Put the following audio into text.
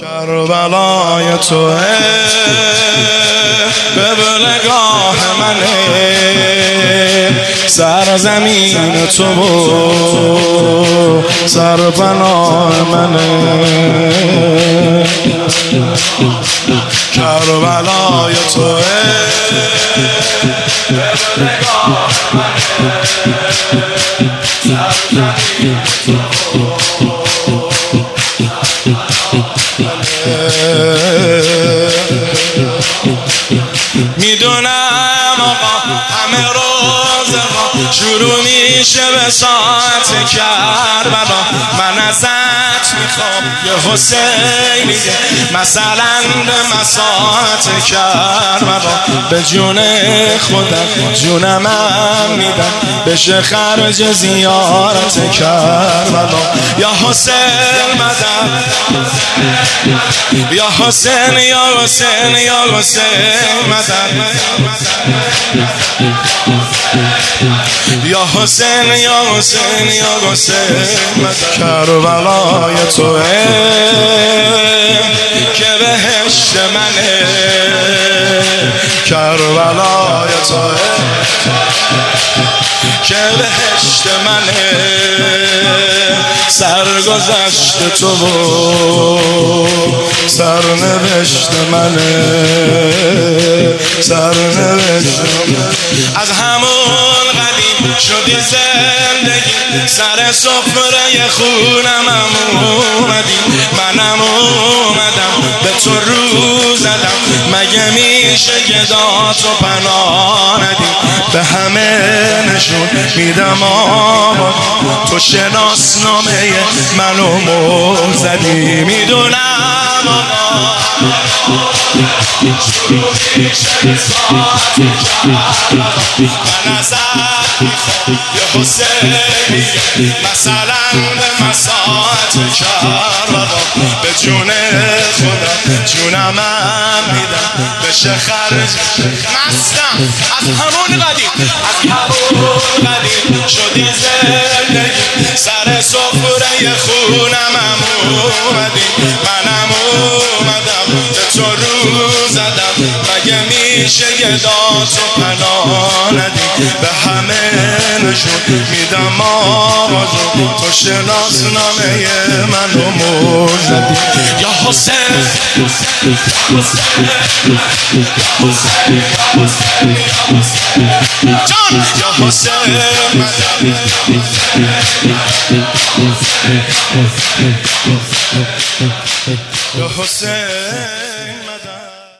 کربلای تو قبلگاه منه، سرزمین تو سرپناه منه. کربلای تو قبلگاه منه، سرزمین تو میدونم آقا همه روز شروع میشه به ساعت کربلا. من ازت میخوام یه حسینی مثلا به مساعت کربلا، به جون خودم جونم هم میدم بشه خرج زیارت کربلا. یا حسین مدد، یا حسین، یا حسین، یا حسین مدد، یا حسین، یا حسین، یا حسین مدد. کربلای تو که بهشت منه، کربلای تو که بهشت منه، سرگذشت تو سرنوشت منه، سرنوشت از همون قدیم شدی زندگی، سر سفره خونم اومدی، منم اومدم به تو رو زدم، مگه میشه گداتو پناه ندی؟ به همه نشون میدم آباد تو شناسنامه منو مهر زدی. میدونم آقا من ازت میخوام یه حسینی مثلا به مساعت کربلا، به جون خودم جونم هم میدم بشه خرج. مستم از همون قدیم، از همون قدیم شدی زندگی، سر سفره خونم هم اومدی، منم اومدم به تو رو زدم، مگه میشه گداتو پناه ندی؟ به همه نشون میدم آوازو تو شناسنامه منو مهر زدی. یا حسین، جان یا حسین مدد، یا حسین